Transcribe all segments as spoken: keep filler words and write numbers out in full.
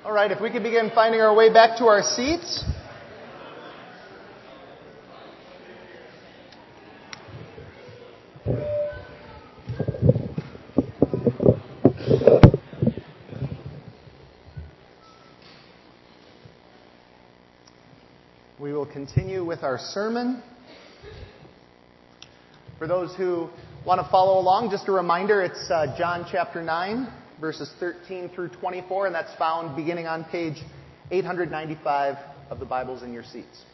All right, if we could begin finding our way back to our seats. We will continue with our sermon. For those who want to follow along, just a reminder, it's uh, John chapter nine, verses thirteen through twenty-four, and that's found beginning on page eight ninety-five of the Bibles in your seats.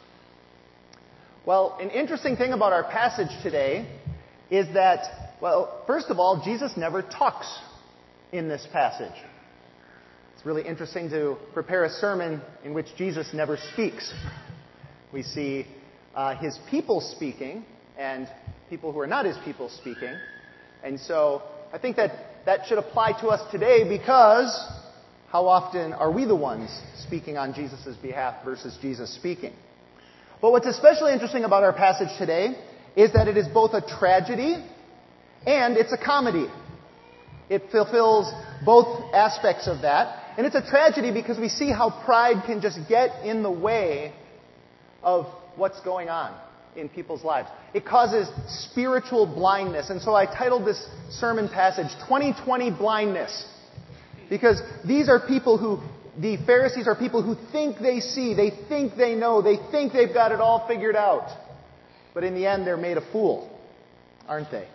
Well, an interesting thing about our passage today is that, well, first of all, Jesus never talks in this passage. It's really interesting to prepare a sermon in which Jesus never speaks. We see uh, his people speaking and people who are not his people speaking. And so I think that that should apply to us today, because how often are we the ones speaking on Jesus' behalf versus Jesus speaking? But what's especially interesting about our passage today is that it is both a tragedy and it's a comedy. It fulfills both aspects of that. And it's a tragedy because we see how pride can just get in the way of what's going on in people's lives. It causes spiritual blindness. And so I titled this sermon passage, twenty twenty Blindness. Because these are people who, the Pharisees are people who think they see, they think they know, they think they've got it all figured out. But in the end, they're made a fool, aren't they?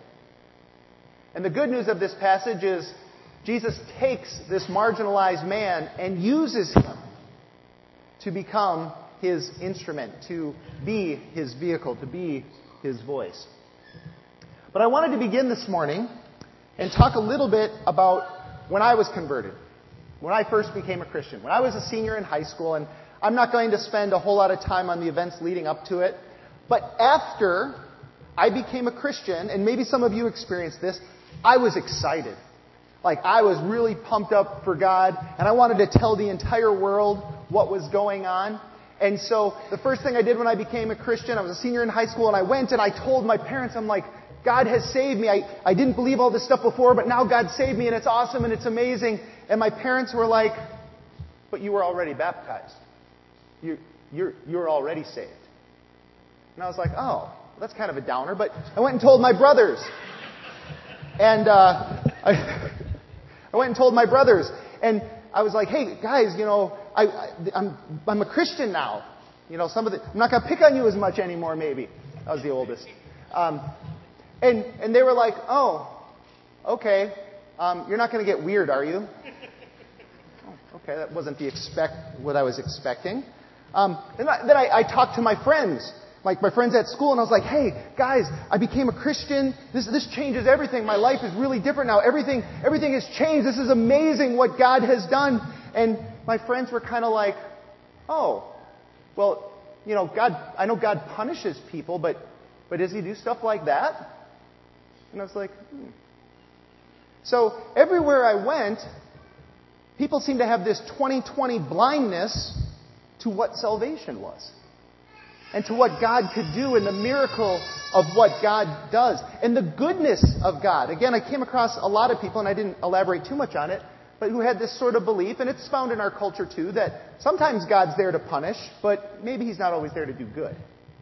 And the good news of this passage is Jesus takes this marginalized man and uses him to become his instrument, to be his vehicle, to be his voice. But I wanted to begin this morning and talk a little bit about when I was converted, when I first became a Christian, when I was a senior in high school. And I'm not going to spend a whole lot of time on the events leading up to it. But after I became a Christian, and maybe some of you experienced this, I was excited. Like, I was really pumped up for God, and I wanted to tell the entire world what was going on. And so the first thing I did when I became a Christian, I was a senior in high school, and I went and I told my parents, I'm like, God has saved me. I, I didn't believe all this stuff before, but now God saved me, and it's awesome, and it's amazing. And my parents were like, but you were already baptized. You, you're, you're already saved. And I was like, oh, that's kind of a downer. But I went and told my brothers. And uh, I, I went and told my brothers. And I was like, hey, guys, you know, I, I, I'm I'm a Christian now. You know, some of the, I'm not going to pick on you as much anymore, maybe. I was the oldest. Um, and and they were like, oh, okay. Um, you're not going to get weird, are you? Oh, okay, that wasn't the expect what I was expecting. Um, then I, then I, I talked to my friends, like my friends at school, and I was like, hey, guys, I became a Christian. This this changes everything. My life is really different now. Everything everything has changed. This is amazing what God has done. And my friends were kind of like, oh, well, you know, God, I know God punishes people, but but does he do stuff like that? And I was like, hmm. So everywhere I went, people seemed to have this twenty twenty blindness to what salvation was and to what God could do and the miracle of what God does and the goodness of God. Again, I came across a lot of people, and I didn't elaborate too much on it, but who had this sort of belief, and it's found in our culture too, that sometimes God's there to punish, but maybe he's not always there to do good.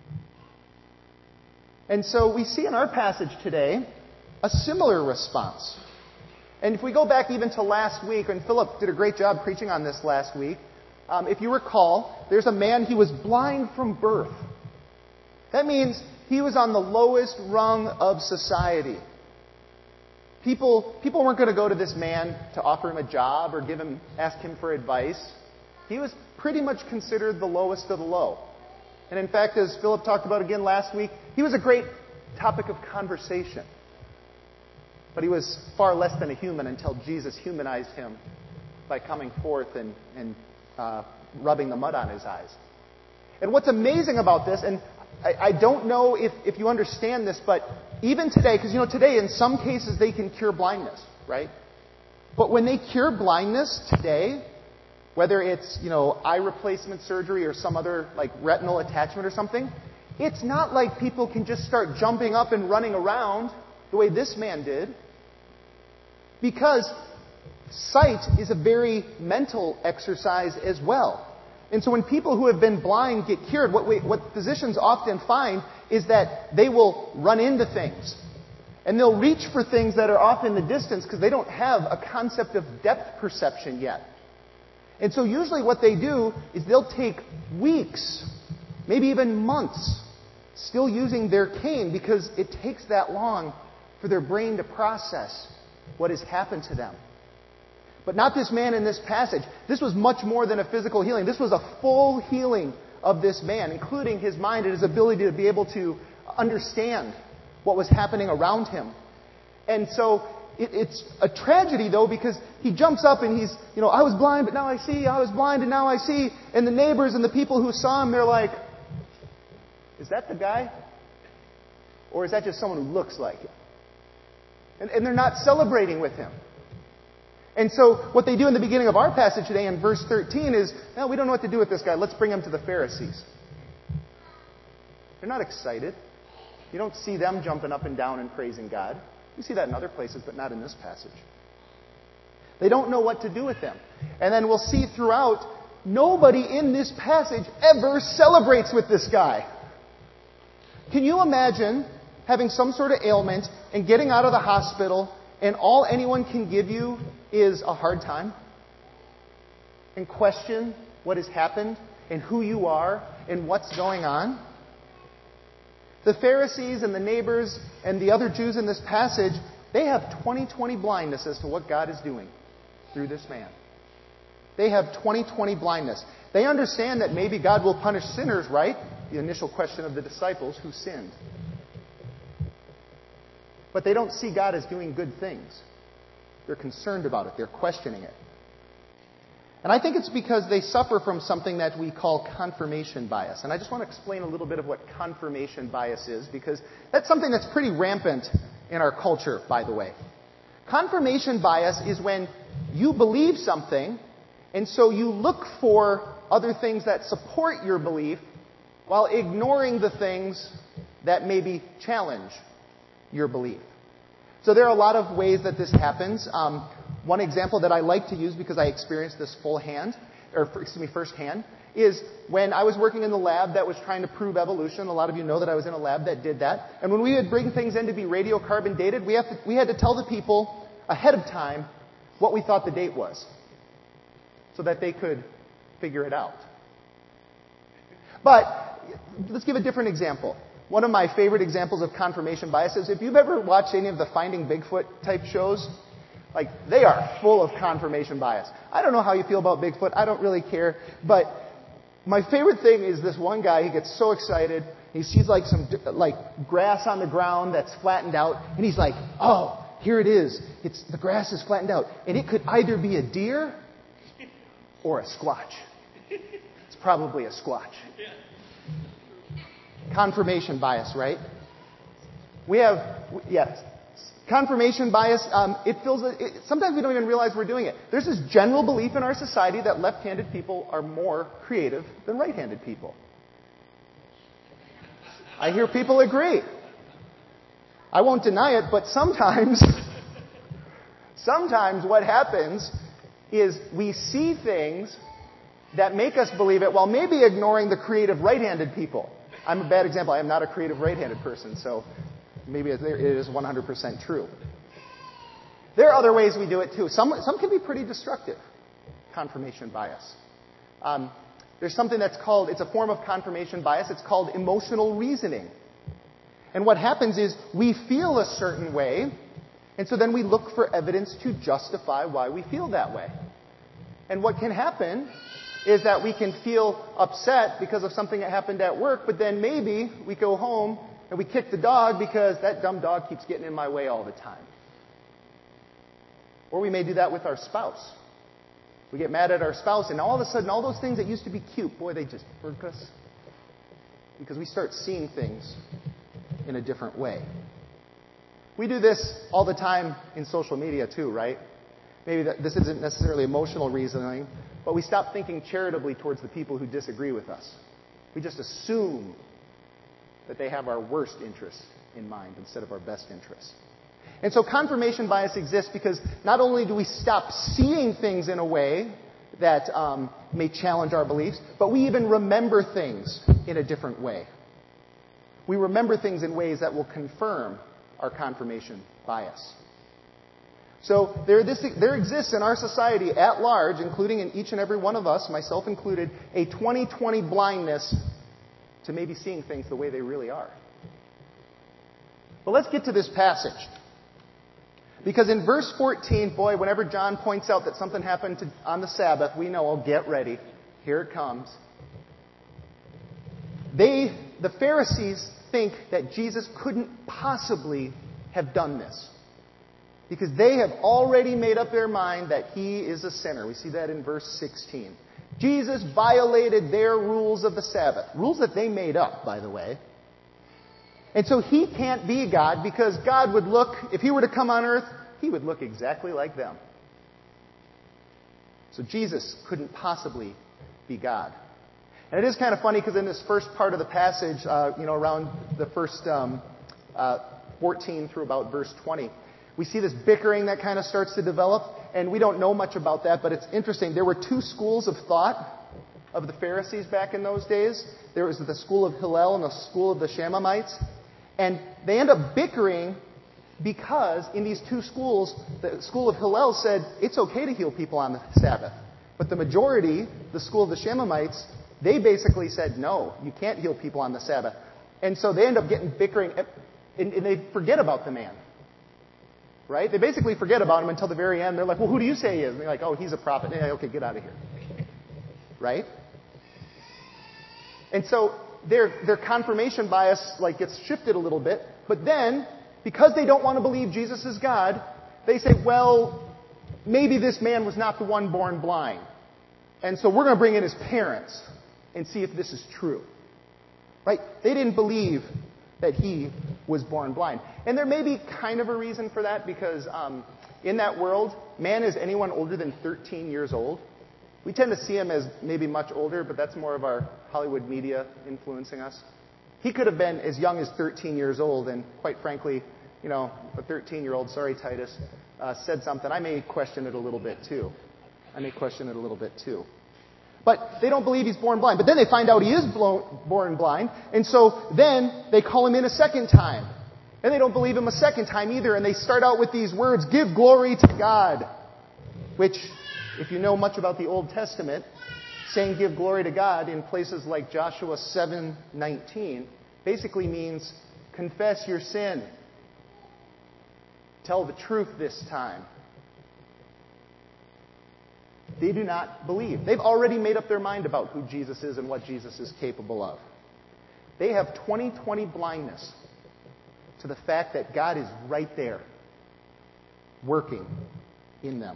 And so we see in our passage today a similar response. And if we go back even to last week, and Philip did a great job preaching on this last week, um, if you recall, there's a man, he was blind from birth. That means he was on the lowest rung of society. People, people weren't going to go to this man to offer him a job or give him, ask him for advice. He was pretty much considered the lowest of the low. And in fact, as Philip talked about again last week, he was a great topic of conversation. But he was far less than a human until Jesus humanized him by coming forth and, and uh, rubbing the mud on his eyes. And what's amazing about this, and I, I don't know if, if you understand this, but even today, because you know today in some cases they can cure blindness, right? But when they cure blindness today, whether it's, you know, eye replacement surgery or some other like retinal attachment or something, it's not like people can just start jumping up and running around the way this man did. Because sight is a very mental exercise as well. And so when people who have been blind get cured, what, we, what physicians often find is that they will run into things. And they'll reach for things that are off in the distance because they don't have a concept of depth perception yet. And so usually what they do is they'll take weeks, maybe even months, still using their cane because it takes that long for their brain to process what has happened to them. But not this man in this passage. This was much more than a physical healing. This was a full healing of this man, including his mind and his ability to be able to understand what was happening around him. And so it, it's a tragedy, though, because he jumps up and he's, you know, I was blind, but now I see. I was blind, and now I see. And the neighbors and the people who saw him, they're like, is that the guy? Or is that just someone who looks like him? And, and they're not celebrating with him. And so what they do in the beginning of our passage today in verse thirteen is, no, we don't know what to do with this guy. Let's bring him to the Pharisees. They're not excited. You don't see them jumping up and down and praising God. You see that in other places, but not in this passage. They don't know what to do with him. And then we'll see throughout, nobody in this passage ever celebrates with this guy. Can you imagine having some sort of ailment and getting out of the hospital and all anyone can give you is a hard time? And question what has happened and who you are and what's going on? The Pharisees and the neighbors and the other Jews in this passage, they have twenty twenty blindness as to what God is doing through this man. They have twenty twenty blindness. They understand that maybe God will punish sinners, right? The initial question of the disciples, who sinned. But they don't see God as doing good things. They're concerned about it. They're questioning it. And I think it's because they suffer from something that we call confirmation bias. And I just want to explain a little bit of what confirmation bias is, because that's something that's pretty rampant in our culture, by the way. Confirmation bias is when you believe something, and so you look for other things that support your belief while ignoring the things that maybe challenge your belief. So there are a lot of ways that this happens. Um, one example that I like to use because I experienced this full hand, or excuse me, firsthand, is when I was working in the lab that was trying to prove evolution. A lot of you know that I was in a lab that did that. And when we would bring things in to be radiocarbon dated, we, have to, we had to tell the people ahead of time what we thought the date was so that they could figure it out. But let's give a different example. One of my favorite examples of confirmation bias is if you've ever watched any of the Finding Bigfoot type shows, like, they are full of confirmation bias. I don't know how you feel about Bigfoot. I don't really care. But my favorite thing is this one guy. He gets so excited. He sees like some like grass on the ground that's flattened out. And he's like, oh, here it is. It's the grass is flattened out. And it could either be a deer or a squatch. It's probably a squatch. Confirmation bias, right? We have, yes, confirmation bias. Um, it feels. It, sometimes we don't even realize we're doing it. There's this general belief in our society that left-handed people are more creative than right-handed people. I hear people agree. I won't deny it, but sometimes, sometimes what happens is we see things that make us believe it while maybe ignoring the creative right-handed people. I'm a bad example. I am not a creative right-handed person, so maybe it is one hundred percent true. There are other ways we do it, too. Some, some can be pretty destructive. Confirmation bias. Um, there's something that's called, it's a form of confirmation bias. It's called emotional reasoning. And what happens is we feel a certain way, and so then we look for evidence to justify why we feel that way. And what can happen is that we can feel upset because of something that happened at work, but then maybe we go home and we kick the dog because that dumb dog keeps getting in my way all the time. Or we may do that with our spouse. We get mad at our spouse, and all of a sudden, all those things that used to be cute, boy, they just irk us. Because we start seeing things in a different way. We do this all the time in social media too, right? Maybe that, this isn't necessarily emotional reasoning, but we stop thinking charitably towards the people who disagree with us. We just assume that they have our worst interests in mind instead of our best interests. And so confirmation bias exists because not only do we stop seeing things in a way that um, may challenge our beliefs, but we even remember things in a different way. We remember things in ways that will confirm our confirmation bias. So there, this, there exists in our society at large, including in each and every one of us, myself included, a twenty twenty blindness to maybe seeing things the way they really are. But let's get to this passage. Because in verse fourteen, boy, whenever John points out that something happened to, on the Sabbath, we know, oh, get ready. Here it comes. They, the Pharisees, think that Jesus couldn't possibly have done this. Because they have already made up their mind that he is a sinner. We see that in verse sixteen. Jesus violated their rules of the Sabbath. Rules that they made up, by the way. And so he can't be God because God would look, if he were to come on earth, he would look exactly like them. So Jesus couldn't possibly be God. And it is kind of funny because in this first part of the passage, uh, you know, around the first um, uh, fourteen through about verse twenty, we see this bickering that kind of starts to develop, and we don't know much about that, but it's interesting. There were two schools of thought of the Pharisees back in those days. There was the school of Hillel and the school of the Shammaites. And they end up bickering because in these two schools, the school of Hillel said it's okay to heal people on the Sabbath. But the majority, the school of the Shammaites, they basically said, no, you can't heal people on the Sabbath. And so they end up getting bickering, and, and they forget about the man. Right? They basically forget about him until the very end. They're like, well, who do you say he is? And they're like, oh, he's a prophet. Yeah, okay, get out of here. Right? And so their their confirmation bias like gets shifted a little bit. But then, because they don't want to believe Jesus is God, they say, well, maybe this man was not the one born blind. And so we're going to bring in his parents and see if this is true. Right? They didn't believe that he was born blind. And there may be kind of a reason for that because um, in that world, man is anyone older than thirteen years old. We tend to see him as maybe much older, but that's more of our Hollywood media influencing us. He could have been as young as thirteen years old, and quite frankly, you know, a thirteen-year-old, sorry Titus, uh, said something. I may question it a little bit too. I may question it a little bit too. But they don't believe he's born blind. But then they find out he is blown, born blind. And so then they call him in a second time. And they don't believe him a second time either. And they start out with these words, give glory to God. Which, if you know much about the Old Testament, saying give glory to God in places like Joshua seven nineteen basically means confess your sin. Tell the truth this time. They do not believe. They've already made up their mind about who Jesus is and what Jesus is capable of. They have twenty twenty blindness to the fact that God is right there, working in them.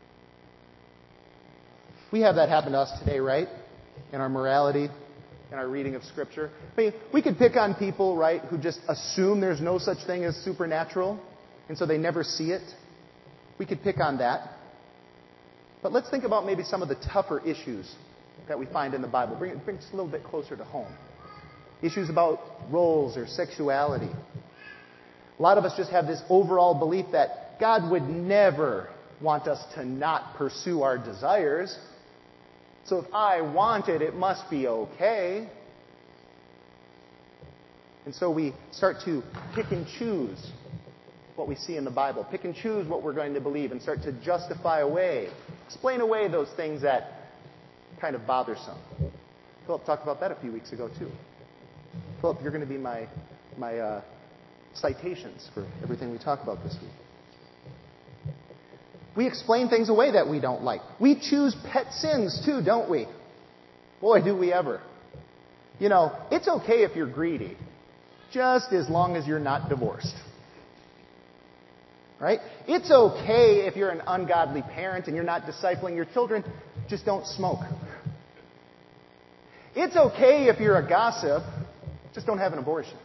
We have that happen to us today, right? In our morality, in our reading of Scripture. I mean, we could pick on people, right, who just assume there's no such thing as supernatural, and so they never see it. We could pick on that. But let's think about maybe some of the tougher issues that we find in the Bible. Bring it, bring it just a little bit closer to home. Issues about roles or sexuality. A lot of us just have this overall belief that God would never want us to not pursue our desires. So if I want it, it must be okay. And so we start to pick and choose what we see in the Bible. Pick and choose what we're going to believe and start to justify away, explain away those things that kind of bothersome. Philip talked about that a few weeks ago too. Philip, you're going to be my my uh, citations for everything we talk about this week. We explain things away that we don't like. We choose pet sins too, don't we? Boy, do we ever. You know, it's okay if you're greedy, just as long as you're not divorced. Right? It's okay if you're an ungodly parent and you're not discipling your children. Just don't smoke. It's okay if you're a gossip. Just don't have an abortion.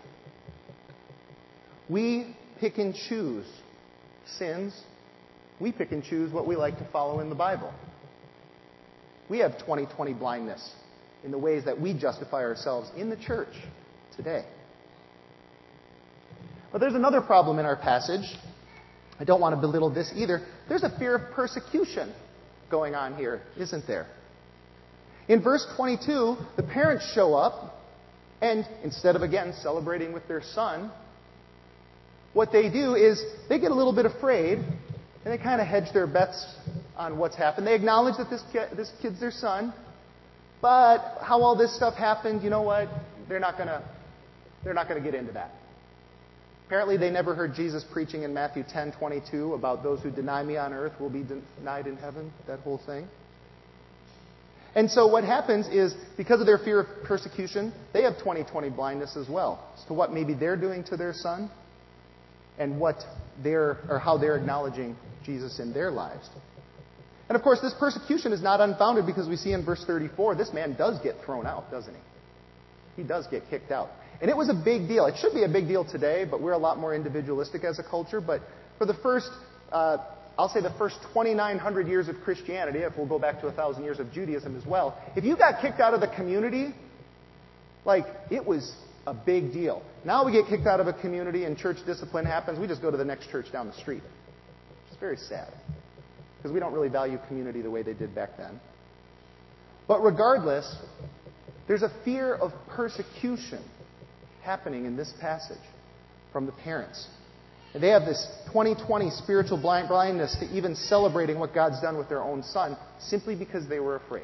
We pick and choose sins. We pick and choose what we like to follow in the Bible. We have twenty twenty blindness in the ways that we justify ourselves in the church today. But there's another problem in our passage. I don't want to belittle this either. There's a fear of persecution going on here, isn't there? In verse twenty-two, the parents show up, and instead of, again, celebrating with their son, what they do is they get a little bit afraid, and they kind of hedge their bets on what's happened. They acknowledge that this kid, this kid's their son, but how all this stuff happened, you know what? They're not gonna, they're not gonna get into that. Apparently, they never heard Jesus preaching in Matthew ten twenty-two about those who deny me on earth will be denied in heaven. That whole thing. And so what happens is, because of their fear of persecution, they have twenty twenty blindness as well as to what maybe they're doing to their son, and what they're or how they're acknowledging Jesus in their lives. And of course, this persecution is not unfounded, because we see in verse thirty-four, this man does get thrown out, doesn't he? He does get kicked out. And it was a big deal. It should be a big deal today, but we're a lot more individualistic as a culture. But for the first, uh, I'll say the first twenty-nine hundred years of Christianity, if we'll go back to one thousand years of Judaism as well, if you got kicked out of the community, like, it was a big deal. Now we get kicked out of a community and church discipline happens, we just go to the next church down the street. It's very sad, because we don't really value community the way they did back then. But regardless, there's a fear of persecution happening in this passage from the parents. And they have this twenty twenty spiritual blind blindness to even celebrating what God's done with their own son, simply because they were afraid.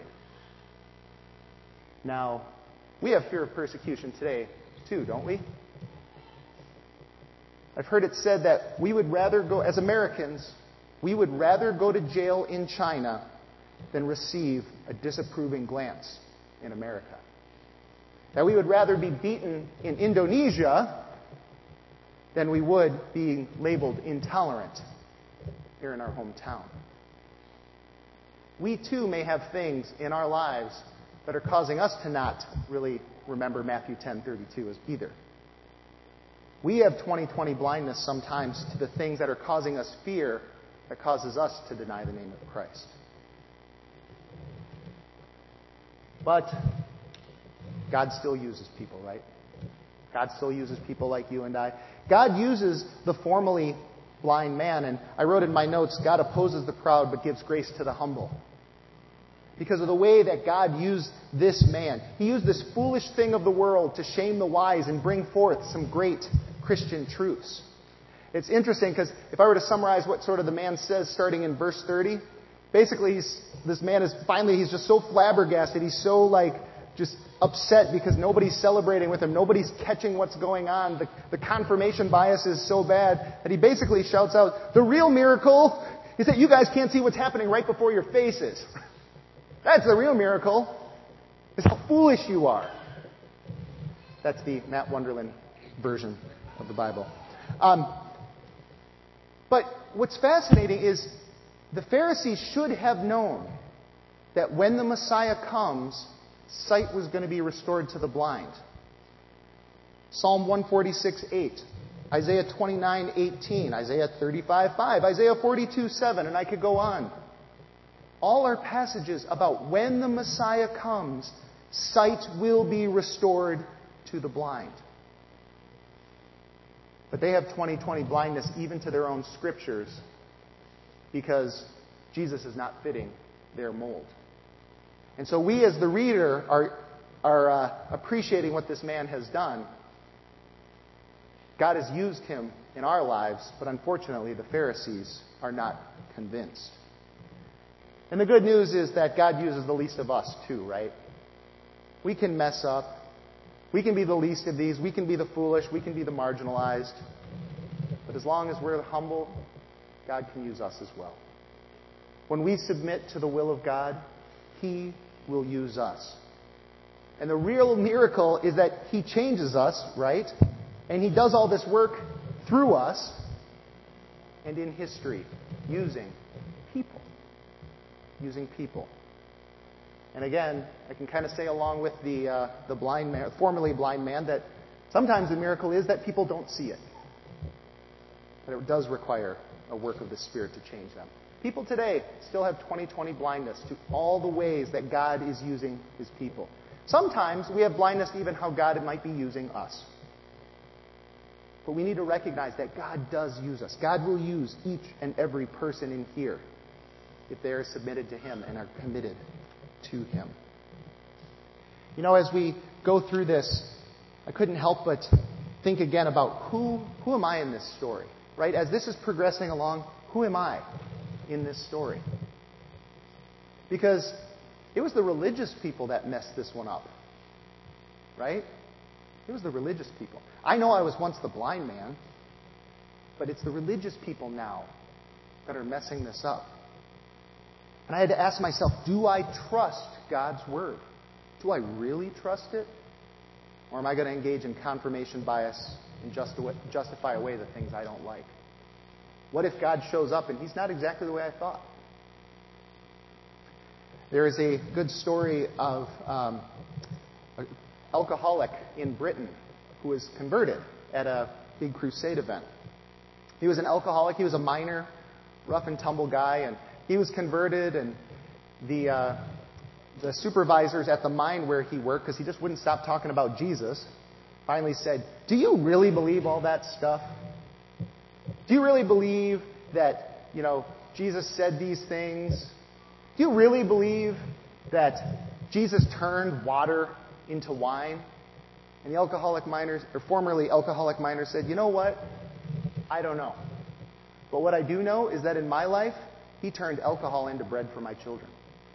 Now, we have fear of persecution today too, don't we? I've heard it said that we would rather go, as Americans, we would rather go to jail in China than receive a disapproving glance in America. That we would rather be beaten in Indonesia than we would being labeled intolerant here in our hometown. We too may have things in our lives that are causing us to not really remember Matthew ten thirty-two as either. We have twenty twenty blindness sometimes to the things that are causing us fear that causes us to deny the name of Christ. But God still uses people, right? God still uses people like you and I. God uses the formerly blind man, and I wrote in my notes, God opposes the proud but gives grace to the humble. Because of the way that God used this man. He used this foolish thing of the world to shame the wise and bring forth some great Christian truths. It's interesting, because if I were to summarize what sort of the man says starting in verse thirty, basically he's, this man is finally, he's just so flabbergasted, he's so like, just upset because nobody's celebrating with him. Nobody's catching what's going on. The, the confirmation bias is so bad that he basically shouts out, the real miracle is that you guys can't see what's happening right before your faces. That's the real miracle. Is how foolish you are. That's the Matt Wonderland version of the Bible. Um, but what's fascinating is the Pharisees should have known that when the Messiah comes, sight was going to be restored to the blind. Psalm one forty-six eight, Isaiah twenty-nine eighteen, Isaiah thirty-five five, Isaiah forty-two seven, and I could go on. All are passages about when the Messiah comes, sight will be restored to the blind. But they have twenty twenty blindness even to their own scriptures, because Jesus is not fitting their mold. And so we as the reader are, are uh, appreciating what this man has done. God has used him in our lives, but unfortunately the Pharisees are not convinced. And the good news is that God uses the least of us too, right? We can mess up. We can be the least of these. We can be the foolish. We can be the marginalized. But as long as we're humble, God can use us as well. When we submit to the will of God, He will use us. And the real miracle is that He changes us, right? And He does all this work through us and in history, using people. Using people. And again, I can kind of say along with the uh, the blind man, formerly blind man, that sometimes the miracle is that people don't see it. But it does require a work of the Spirit to change them. People today still have twenty twenty blindness to all the ways that God is using His people. Sometimes we have blindness to even how God might be using us. But we need to recognize that God does use us. God will use each and every person in here if they are submitted to Him and are committed to Him. You know, as we go through this, I couldn't help but think again about who, who am I in this story, right? As this is progressing along, who am I in this story? Because it was the religious people that messed this one up, right? It was the religious people. I know I was once the blind man, but it's the religious people now that are messing this up. And I had to ask myself, do I trust God's Word? Do I really trust it? Or am I going to engage in confirmation bias and justify away the things I don't like? What if God shows up and He's not exactly the way I thought? There is a good story of um, an alcoholic in Britain who was converted at a big crusade event. He was an alcoholic. He was a miner, rough and tumble guy, and he was converted, and the uh, the supervisors at the mine where he worked, because he just wouldn't stop talking about Jesus, finally said, "Do you really believe all that stuff? Do you really believe that, you know, Jesus said these things? Do you really believe that Jesus turned water into wine?" And the alcoholic miners, or formerly alcoholic miner, said, "You know what? I don't know. But what I do know is that in my life, He turned alcohol into bread for my children."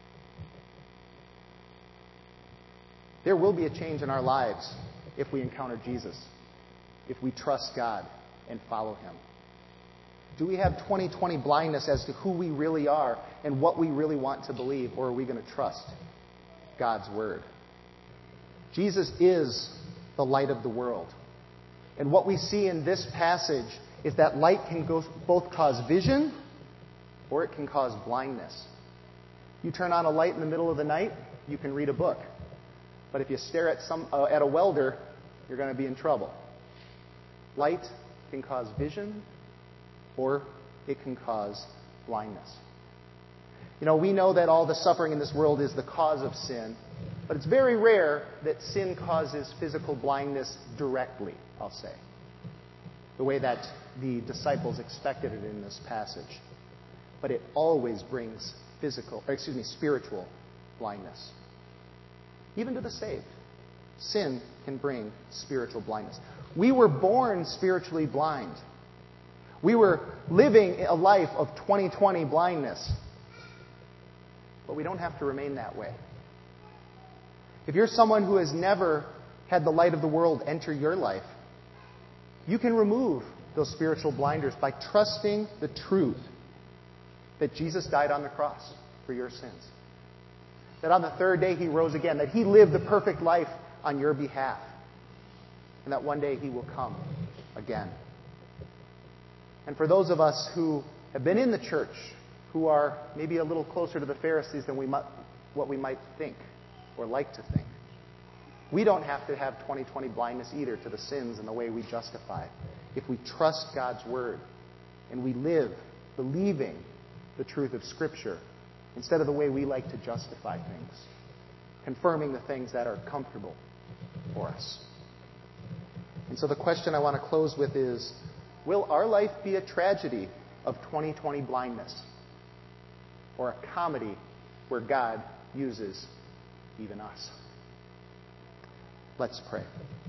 There will be a change in our lives if we encounter Jesus, if we trust God and follow Him. Do we have twenty twenty blindness as to who we really are and what we really want to believe, or are we going to trust God's Word? Jesus is the light of the world. And what we see in this passage is that light can go, both cause vision or it can cause blindness. You turn on a light in the middle of the night, you can read a book. But if you stare at some uh, at a welder, you're going to be in trouble. Light can cause vision or it can cause blindness. You know, we know that all the suffering in this world is the cause of sin, but it's very rare that sin causes physical blindness directly, I'll say, the way that the disciples expected it in this passage. But it always brings physical, or excuse me, spiritual blindness. Even to the saved, sin can bring spiritual blindness. We were born spiritually blind. We were living a life of twenty twenty blindness. But we don't have to remain that way. If you're someone who has never had the light of the world enter your life, you can remove those spiritual blinders by trusting the truth that Jesus died on the cross for your sins. That on the third day He rose again. That He lived the perfect life on your behalf. And that one day He will come again. And for those of us who have been in the church, who are maybe a little closer to the Pharisees than we might, what we might think or like to think, we don't have to have twenty twenty blindness either to the sins and the way we justify. If we trust God's Word and we live believing the truth of Scripture instead of the way we like to justify things, confirming the things that are comfortable for us. And so the question I want to close with is, will our life be a tragedy of twenty twenty blindness or a comedy where God uses even us? Let's pray.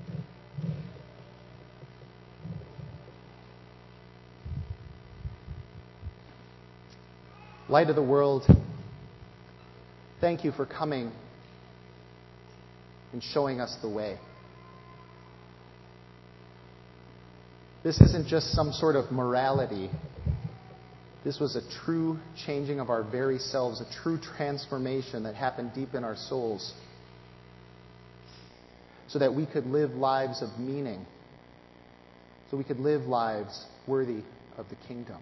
Light of the world, thank You for coming and showing us the way. This isn't just some sort of morality. This was a true changing of our very selves, a true transformation that happened deep in our souls so that we could live lives of meaning, so we could live lives worthy of the kingdom.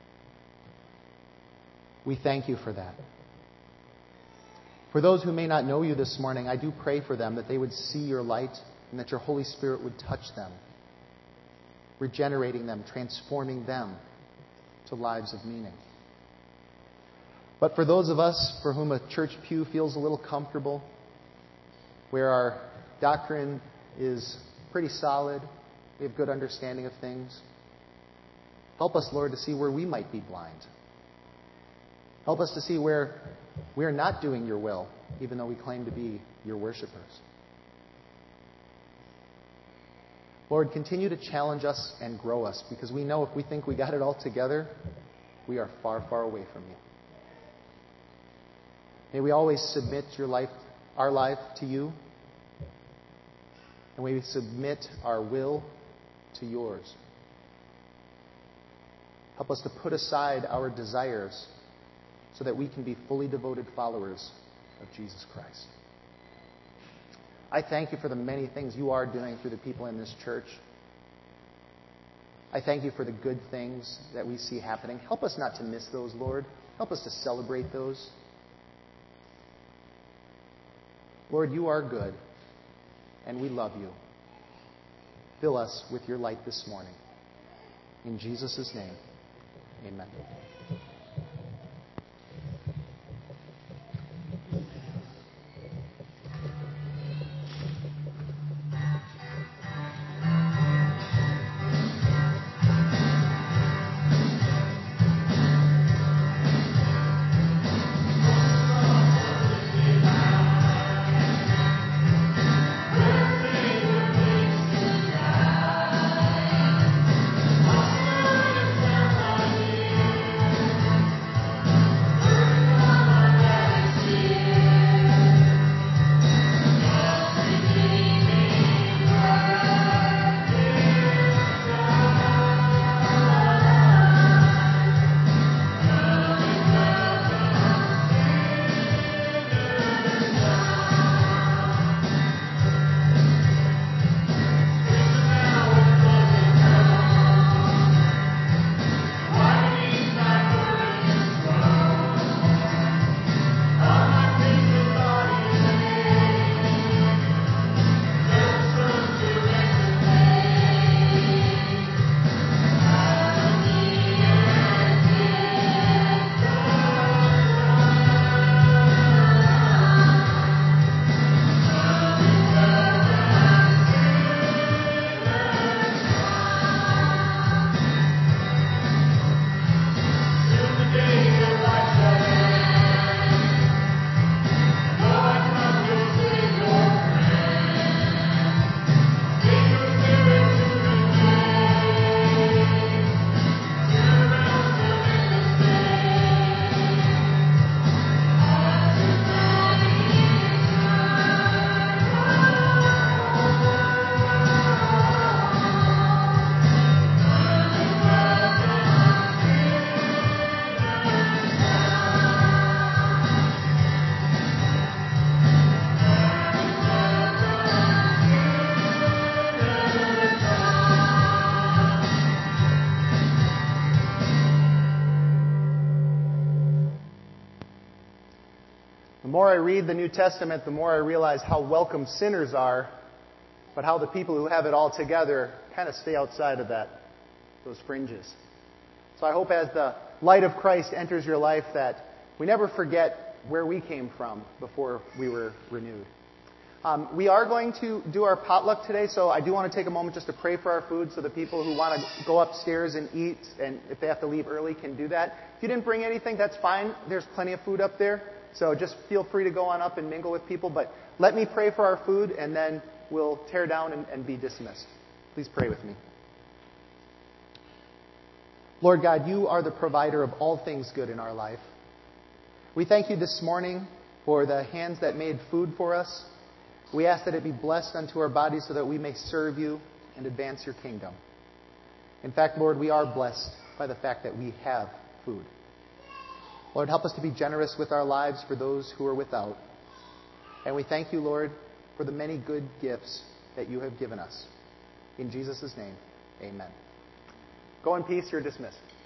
We thank You for that. For those who may not know You this morning, I do pray for them that they would see Your light and that Your Holy Spirit would touch them, regenerating them, transforming them to lives of meaning. But for those of us for whom a church pew feels a little comfortable, where our doctrine is pretty solid, We have good understanding of things. Help us, Lord, to see where we might be blind. Help us to see where we are not doing your will, even though we claim to be your worshipers. Lord, continue to challenge us and grow us, because we know if we think we got it all together, we are far, far away from you. May we always submit your life, our life to you, and may we submit our will to yours. Help us to put aside our desires so that we can be fully devoted followers of Jesus Christ. I thank you for the many things you are doing through the people in this church. I thank you for the good things that we see happening. Help us not to miss those, Lord. Help us to celebrate those. Lord, you are good, and we love you. Fill us with your light this morning. In Jesus' name, amen. The more I read the New Testament, the more I realize how welcome sinners are, but how the people who have it all together kind of stay outside of that, those fringes. So I hope as the light of Christ enters your life that we never forget where we came from before we were renewed. Um, we are going to do our potluck today, so I do want to take a moment just to pray for our food so the people who want to go upstairs and eat, and if they have to leave early, can do that. If you didn't bring anything, that's fine. There's plenty of food up there, so just feel free to go on up and mingle with people. But let me pray for our food, and then we'll tear down and, and be dismissed. Please pray with me. Lord God, you are the provider of all things good in our life. We thank you this morning for the hands that made food for us. We ask that it be blessed unto our bodies so that we may serve you and advance your kingdom. In fact, Lord, we are blessed by the fact that we have food. Lord, help us to be generous with our lives for those who are without. And we thank you, Lord, for the many good gifts that you have given us. In Jesus' name, amen. Go in peace. You're dismissed.